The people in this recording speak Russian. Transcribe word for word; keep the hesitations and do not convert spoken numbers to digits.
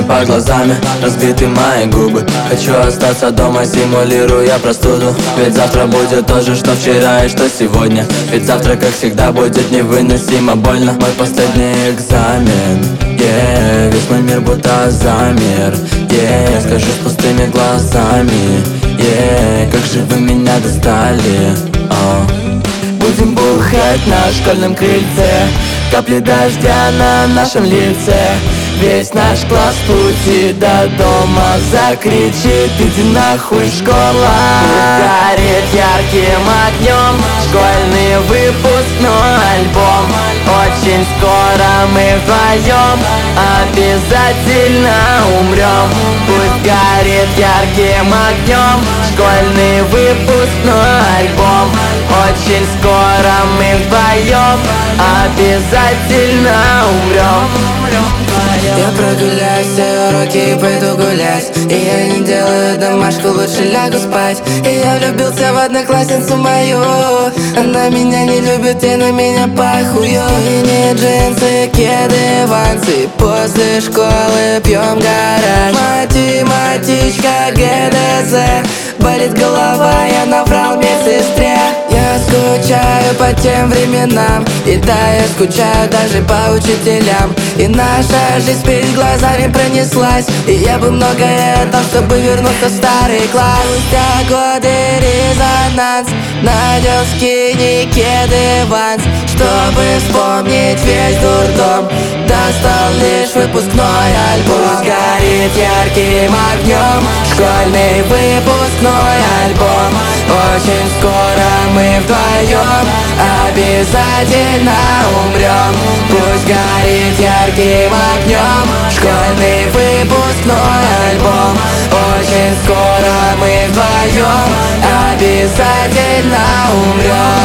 по глазами, разбиты мои губы. Хочу остаться дома, симулируя простуду. Ведь завтра будет то же, что вчера и что сегодня. Ведь завтра, как всегда, будет невыносимо больно. Мой последний экзамен, yeah. Весь мой мир будто замер, yeah. Скажу с пустыми глазами, yeah. Как же вы меня достали, oh. Будем бухать на школьном крыльце, капли дождя на нашем лице. Весь наш класс в пути до дома закричит: иди нахуй, школа. Горит ярким огнем школьный выпускной альбом. Очень скоро мы вдвоем обязательно умрем. Пусть горит ярким огнем школьный выпускной альбом. Очень скоро мы вдвоем обязательно умрем. Я прогуляюсь все уроки и пойду гулять. И я не делаю домашку, лучше лягу спать. И я влюбился в одноклассницу мою. Она меня не любит и на меня похую. И не джинсы, кеды, вансы. После школы пьем гараж. Математичка, ГДЗ. Болит голова, я наврал медсестре. Я скучаю по тем временам. И да, я скучаю даже по учителям. И наша жизнь перед глазами пронеслась. И я бы многое дал, чтобы вернуться в старый класс. Спустя годы резонанс. Надел скини, кеды, ванс. Чтобы вспомнить весь дурдом, достал лишь выпускной альбом. Пусть горит ярким огнем школьный выпускной альбом. Очень скоро мы вдвоем обязательно умрем. Пусть горит ярким огнем школьный выпускной альбом. Очень скоро мы вдвоем обязательно умрем.